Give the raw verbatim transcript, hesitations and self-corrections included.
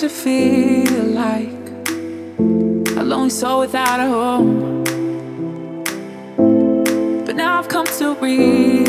to feel like a lonely soul without a home. But now I've come to realize